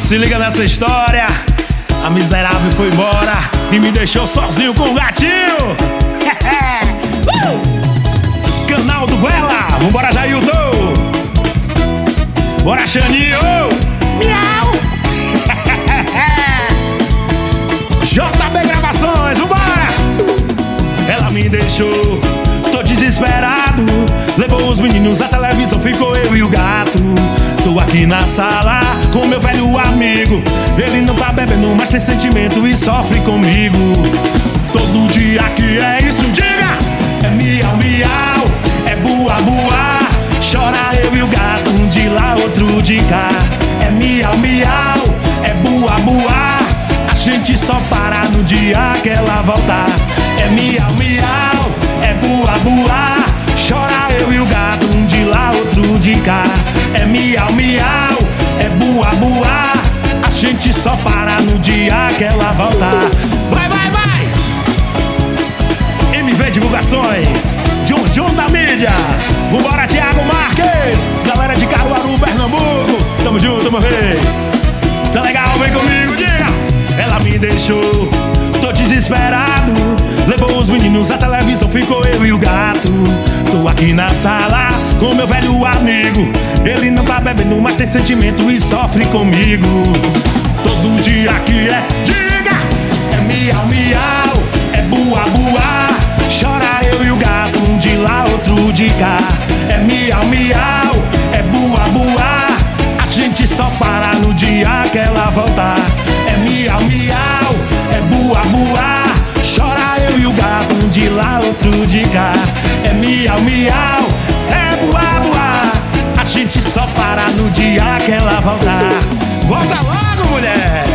Se liga nessa história. A miserável foi embora e me deixou sozinho com o gatinho. Canal do Goela, vambora Jailton. Bora Xaninho. Miau. JB Gravações, vambora. Ela me deixou, tô desesperado. Levou os meninos, a televisão, ficou eu e o gato. Tô aqui na sala com meu velho amigo. Ele não tá bebendo, mas tem sentimento e sofre comigo. Todo dia que é isso, diga! É miau, miau, é bua, bua. Chora eu e o gato, um de lá, outro de cá. É miau, miau, é bua, bua. A gente só para no dia que ela voltar. É miau, miau, é bua, bua. Chora eu e o gato, um de lá, outro de cá. É miau, miau, é bua, bua. A gente só para no dia que ela voltar. Vai, vai, vai! MV Divulgações, John da mídia. Vambora, Thiago Marques. Galera de Caruaru, Pernambuco. Tamo junto, meu rei. Tá legal, vem comigo, diga. Ela me deixou, tô desesperado. Levou os meninos, a televisão, ficou eu e o gato. Tô aqui na sala com meu velho amigo. Ele não tá bebendo, mas tem sentimento e sofre comigo. Todo dia que é, diga! É miau, miau, é bua, bua. Chora eu e o gato, um de lá, outro de cá. É miau, miau, é bua, bua. A gente só para no dia que ela voltar. É miau, miau, é bua, bua. Chora eu e o gato, um de lá, outro de cá. É miau, miau, é bua, bua. A gente só para no dia que ela voltar. Volta logo, mulher!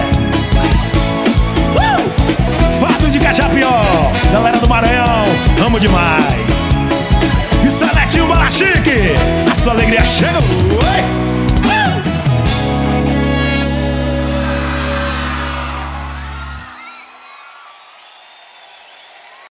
Fábio de Cajapió, galera do Maranhão, amo demais. E Seletinho Bala Chique, a sua alegria chega. Oi!